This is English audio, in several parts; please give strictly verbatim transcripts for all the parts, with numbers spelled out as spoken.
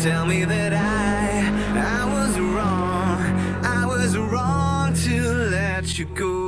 tell me that I, I was wrong, I was wrong to let you go.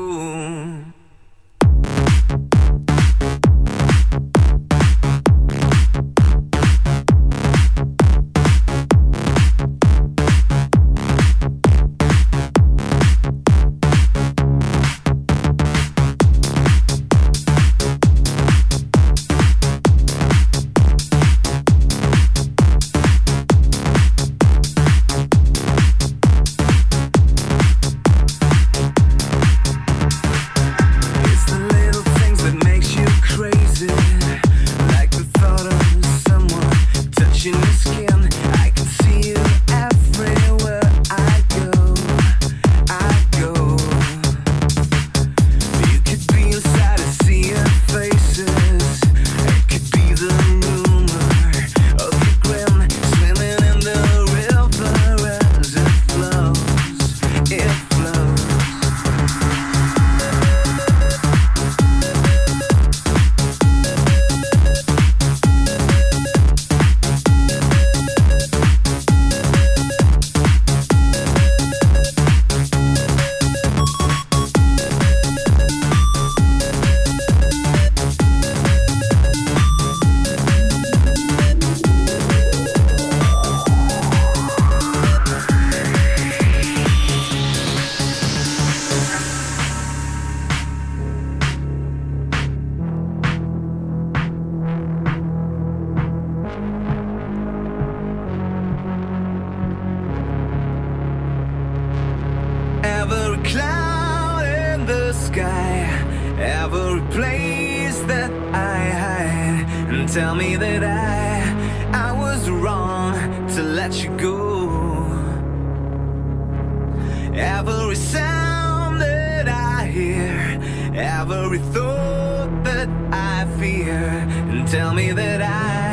Every cloud in the sky, every place that I hide, and tell me that I, I was wrong to let you go. Every sound that I hear, every thought that I fear, and tell me that I